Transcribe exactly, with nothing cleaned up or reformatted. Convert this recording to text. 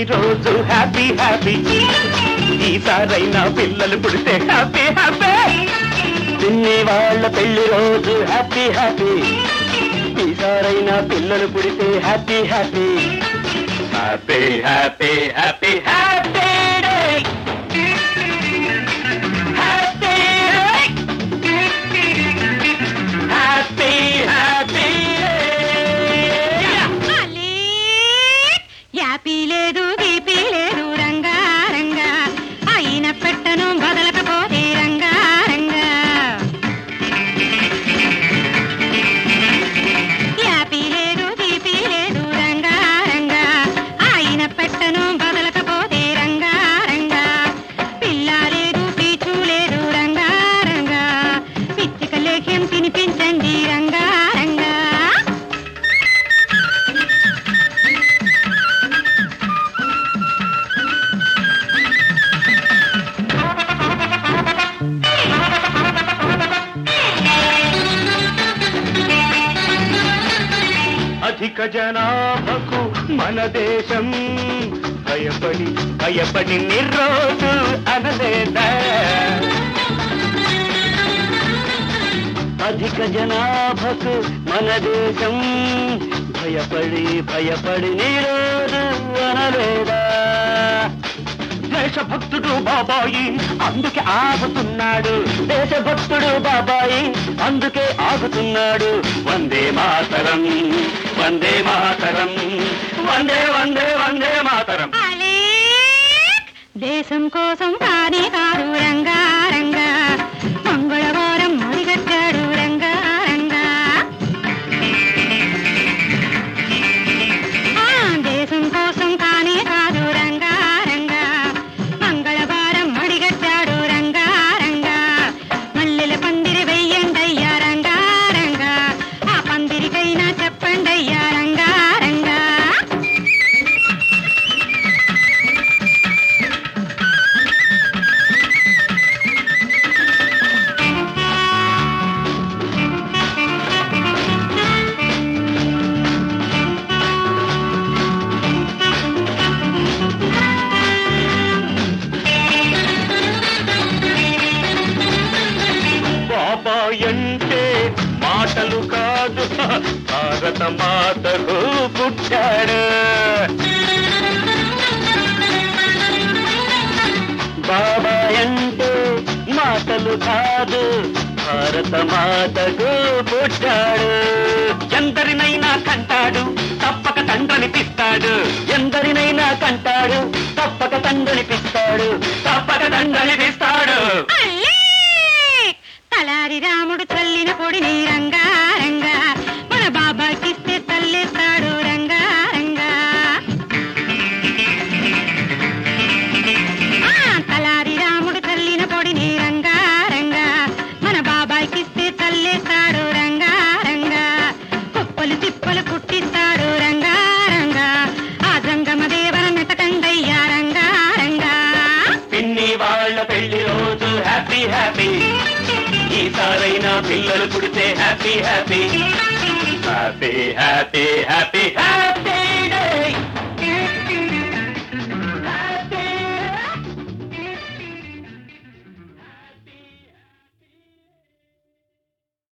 పెళ్లి రోజు happy happy, ఈసారైనా పిల్లలు పుడితే హ్యాపీ హ్యాపీ. పిన్ని వాళ్ళ పెళ్లి రోజు హ్యాపీ హ్యాపీ, ఈసారైనా పిల్లలు పుడితే happy happy. Happy happy happy happy day, happy happy happy. యాపీ లేదు గీపీ లేదు రంగా రంగా, అయిన పెట్టను బదలకపోతే రంగా రంగా. యాపీ లేదు గీపీ లేదు రంగా రంగా, అయిన పెట్టను బదలకపోతే రంగా రంగా. పిల్ల లేదు పీచు లేదు రంగా రంగా, పిచ్చిక లేఖ్యం తినిపించండి రంగా రంగా. అధిక జనాభకు మన దేశం భయపడి భయపడి నిర్రోజు అనలేదా. అధిక జనాభకు మన దేశం భయపడి భయపడి నిర్రోజు అనలేదా. దేశభక్తుడు బాబాయి అందుకే ఆగుతున్నాడు, దేశభక్తుడు బాబాయి అందుకే ఆగుతున్నాడు. వందే మాతరం వందే మాతరం, వందే వందే వందే మాతరం. దేశం కోసం కానే కాదు రంగా రంగా, మంగళవారం మొదలుపెట్టాడు రంగా రంగా. దేశం కోసం కానే కాదు రంగా రంగా, మంగళవారం మడిగట్టాడు రంగా రంగా. మల్లెల పందిరి వెయ్యండయ్యా రంగా రంగా, ఆ పందిరికైనా చెప్పండయ్యా రంగా రంగా. బాబాయంటే మాటలు కాదు, భారత మాతకు పుట్టాడు. బాబాయంటే మాటలు కాదు, భారత మాతకు పుట్టాడు. ఎందరినైనా కంటాడు తప్పక తండ్రనిపిస్తాడు, ఎందరినైనా కంటాడు తప్పక తండ్రనిపిస్తాడు, తప్పక తండ్రనిపిస్తాడు. తలారి రాముడు చల్లిన పొడిని రంగా రంగా, మన బాబాకిస్తే తల్లేస్తాడు రంగా రంగా. తలారి రాముడు చల్లిన పొడిని రంగా రంగా, మన బాబాకిస్తే తల్లేస్తాడు రంగా రంగా. కుప్పలు తిప్పలు పుట్టిస్తాడు రంగా రంగా, ఆ జంగమ దేవర మెతకండయ్యా రంగా రంగా. పిన్ని వాళ్ళ పెళ్లి రోజు హ్యాపీ హ్యాపీ, ఈసారైనా పిల్లలు పుడితే happy happy. Happy happy happy happy day.